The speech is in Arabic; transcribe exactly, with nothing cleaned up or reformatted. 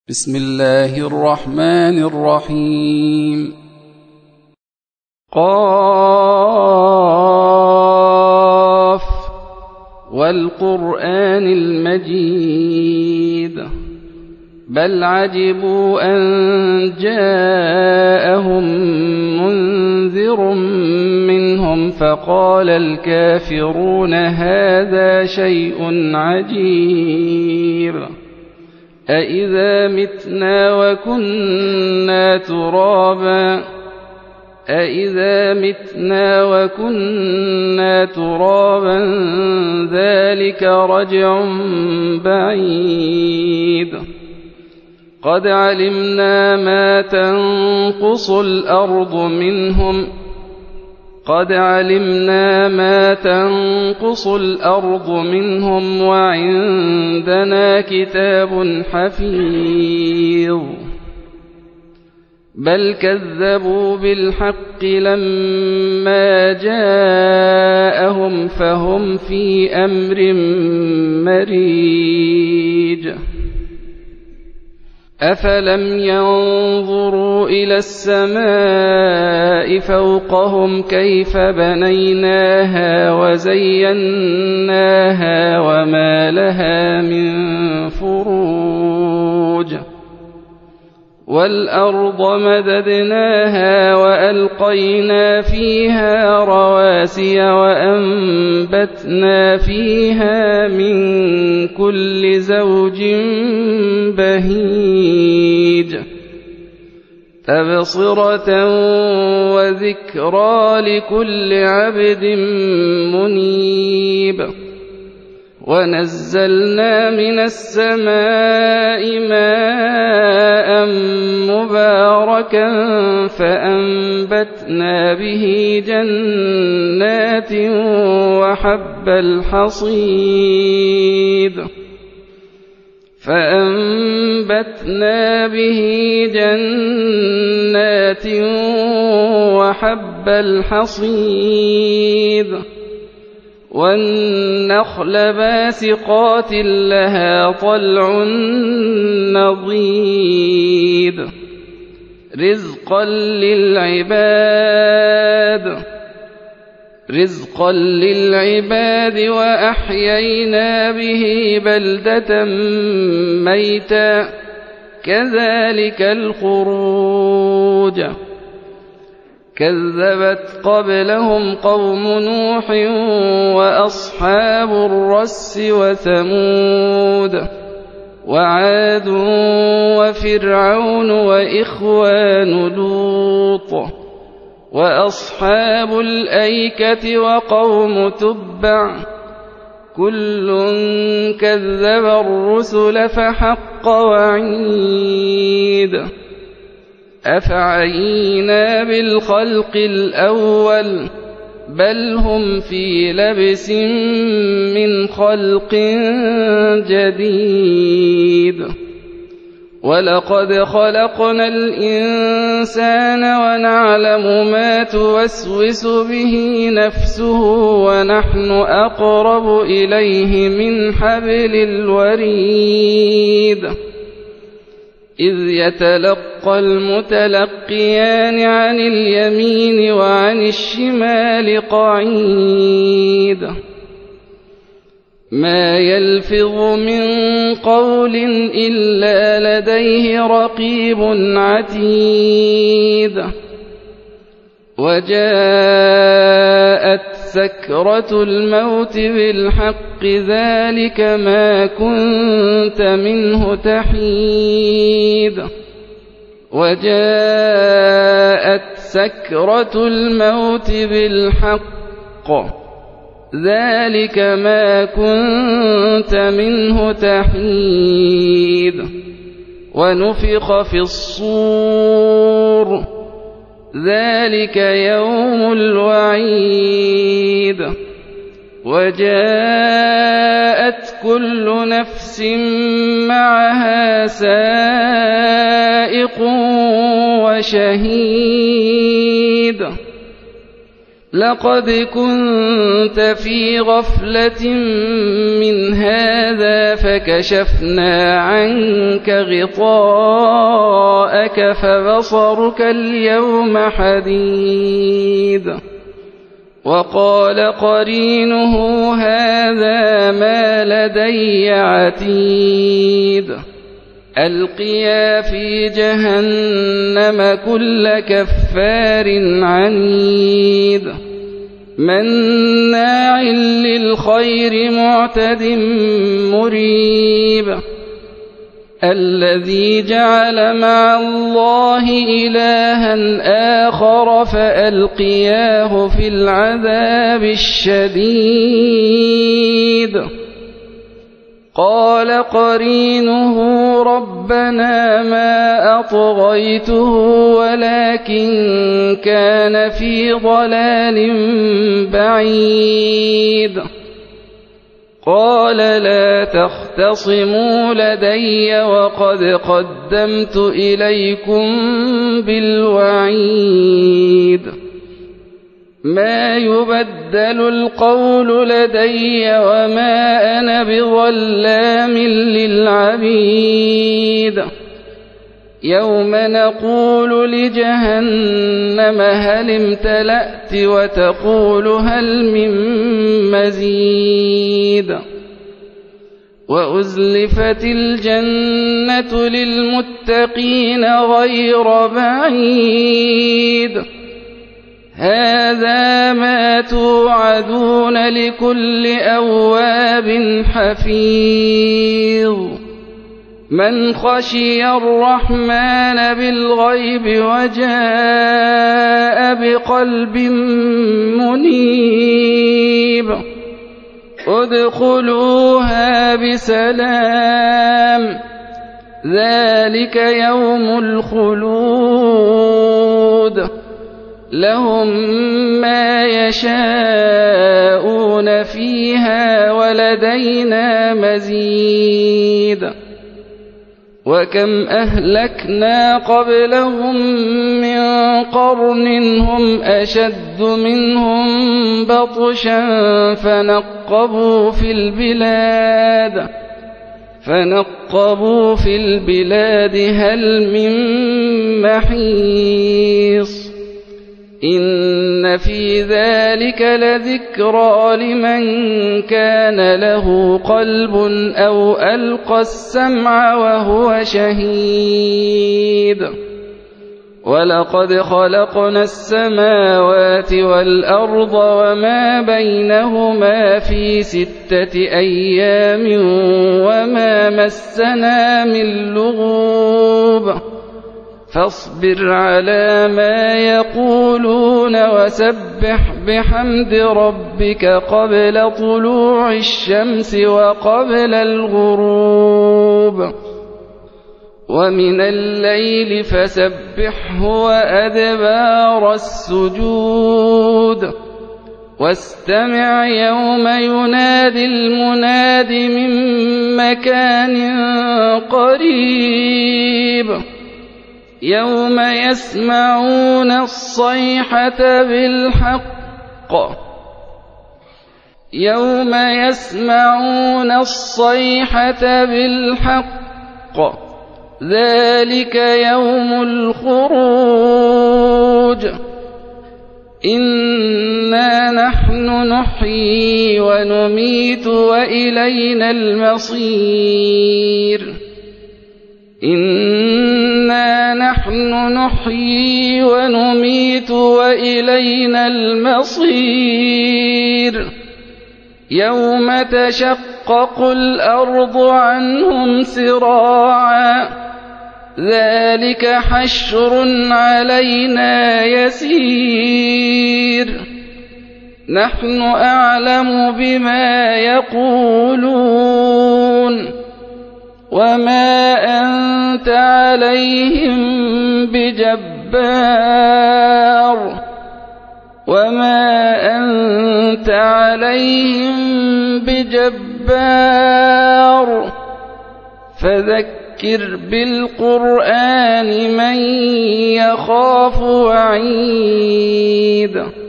بسم الله الرحمن الرحيم. قاف والقرآن المجيد بل عجبوا أن جاءهم منذر منهم فقال الكافرون هذا شيء عجيب أإذا متنا وكنا ترابا أإذا متنا وكنا ترابا ذلك رجع بعيد قد علمنا ما تنقص الأرض منهم قد علمنا ما تنقص الأرض منهم وعندنا كتاب حفيظ بل كذبوا بالحق لما جاءهم فهم في أمر مريج أفلم ينظروا إلى السماء فوقهم كيف بنيناها وزيناها وما لها من فروج والأرض مددناها وألقينا فيها رواسي وأنبتنا فيها من كل زوج بهيج تبصرة وذكرى لكل عبد منيب ونزلنا من السماء ماء مباركا فأنبتنا به جنات وحب الحصيد فأنبتنا به جنات وحب الحصيد والنخل باسقات لها طلع نضيد رزقا للعباد رزقا للعباد وأحيينا به بلدة ميتا كذلك الخروج كذبت قبلهم قوم نوح وأصحاب الرس وثمود وعاد وفرعون وإخوان لوط وأصحاب الأيكة وقوم تبع كل كذب الرسل فحق وعيد أفعينا بالخلق الأول بل هم في لبس من خلق جديد ولقد خلقنا الإنسان ونعلم ما توسوس به نفسه ونحن أقرب إليه من حبل الوريد إذ يتلقى المتلقيان عن اليمين وعن الشمال قعيد ما يلفظ من قول إلا لديه رقيب عتيد وجاءت سكرة الموت بالحق ذلك ما كنت منه تحيد وجاءت سكرة الموت بالحق ذلك ما كنت منه تحيد ونفخ في الصور ذلك يوم الوعيد وجاءت كل نفس معها سائق وشهيد لقد كنت في غفلة من هذا فكشفنا عنك غطاءك فبصرك اليوم حديد. وقال قرينه هذا ما لدي عتيد. ألقيا في جهنم كل كفار عنيد مناع للخير معتد مريب الذي جعل مع الله إلها آخر فألقياه في العذاب الشديد. قال قرينه ربنا ما أطغيته ولكن كان في ضلال بعيد. قال لا تختصموا لدي وقد قدمت إليكم بالوعيد. ما يبدل القول لدي وما أنا بظلام للعبيد. يوم نقول لجهنم هل امتلأت وتقول هل من مزيد. وأزلفت الجنة للمتقين غير بعيد. هذا ما توعدون لكل أواب حفيظ من خشي الرحمن بالغيب وجاء بقلب منيب. ادخلوها بسلام ذلك يوم الخلود لهم ما يشاءون فيها ولدينا مزيد. وكم أهلكنا قبلهم من قرن هم أشد منهم بطشا فنقبوا في البلاد فنقبوا في البلاد هل من محيص. إن في ذلك لذكرى لمن كان له قلب أو ألقى السمع وهو شهيد. ولقد خلقنا السماوات والأرض وما بينهما في ستة أيام وما مسنا من لغوب. فاصبر على ما يقولون وسبح بحمد ربك قبل طلوع الشمس وقبل الغروب ومن الليل فسبحه وأدبار السجود. واستمع يوم ينادي المناد من مكان قريب يوم يسمعون الصيحة بالحق يوم يسمعون الصيحة بالحق ذلك يوم الخروج. إنا نحن نحيي ونميت وإلينا المصير. إنا نحن نحيي ونميت وإلينا المصير. يوم تشقق الأرض عنهم سراعا ذلك حشر علينا يسير. نحن أعلم بما يقولون وما أنت عليهم بجبار وما أنت عليهم بجبار فذكر بالقرآن من يخاف وعيد.